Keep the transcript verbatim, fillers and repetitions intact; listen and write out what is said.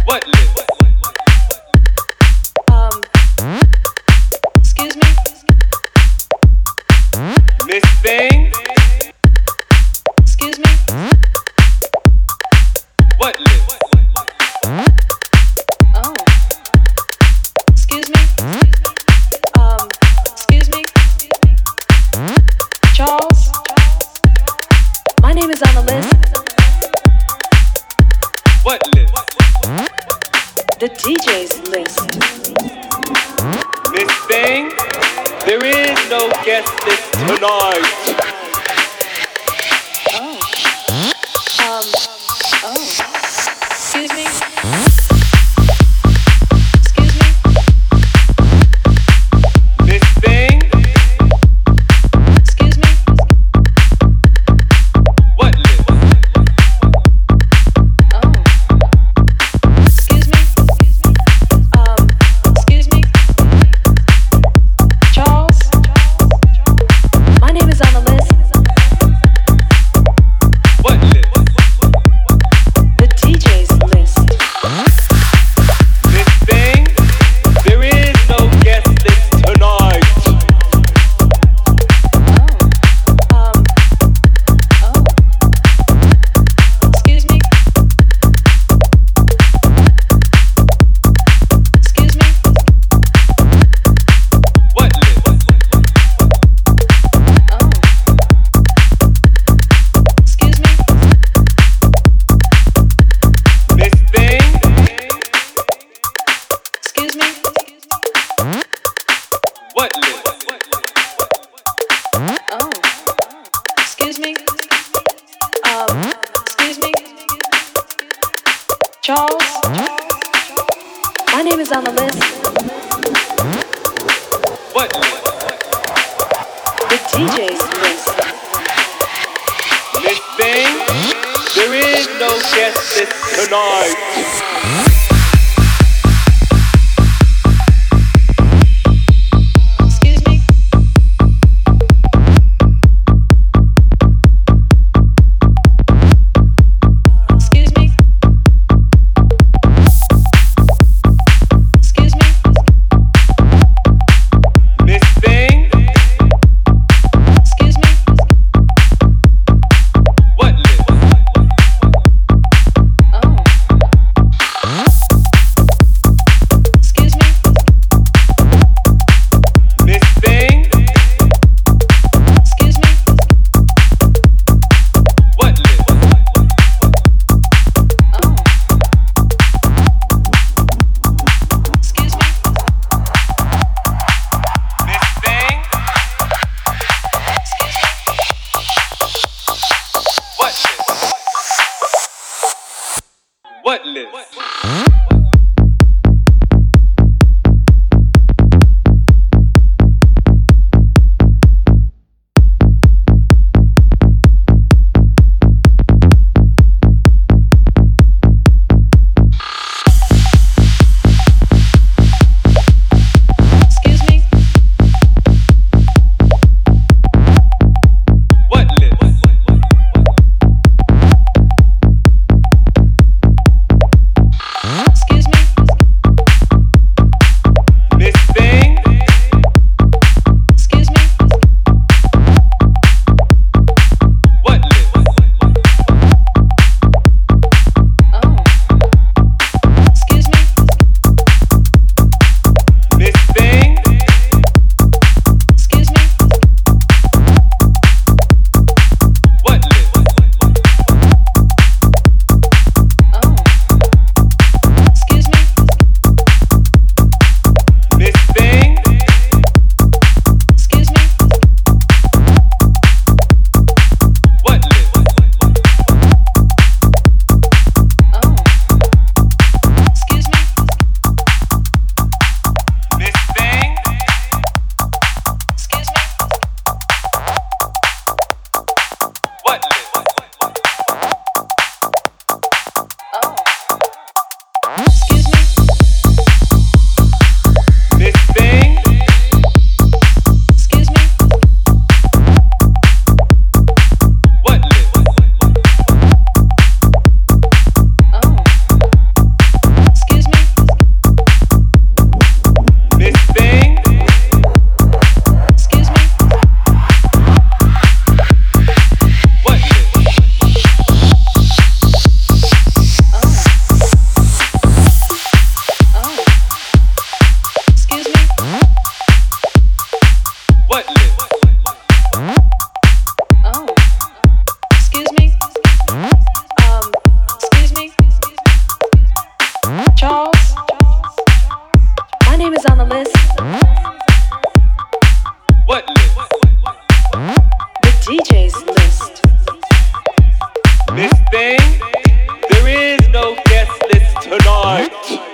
What list? Um, excuse me? Miss Thing? Excuse me? What list? Oh. Excuse me? Um, excuse me? Charles? My name is on the list. What list? The D J's list. Miss Thing? There is no guest list tonight. Oh. Um, oh. Excuse me? Excuse me? Miss Thing? Excuse me? What list? Oh. Excuse me? Um, excuse me? Charles? My name is on the list. What list? The D J's list. Miss Thing? There is no guest list tonight. Oh. Um. Oh. Excuse me? Excuse me? What list? Oh. Excuse me? Miss Thing? Excuse me? What list? Oh. Excuse me? Um. Excuse me? Charles? My name is on the list. What list? The D J's list. Miss Thing? There is no guest list tonight. Excuse me? Excuse me? Excuse me? Miss Thing? Excuse me? What list? Oh. Excuse me? Miss Thing? Excuse me? What list? Oh. Excuse me? Miss Thing? Excuse me? What list? What list? Excuse me? What list? Charles? My name is on the list. What list? The D J's list. This thing? There is no guest list tonight.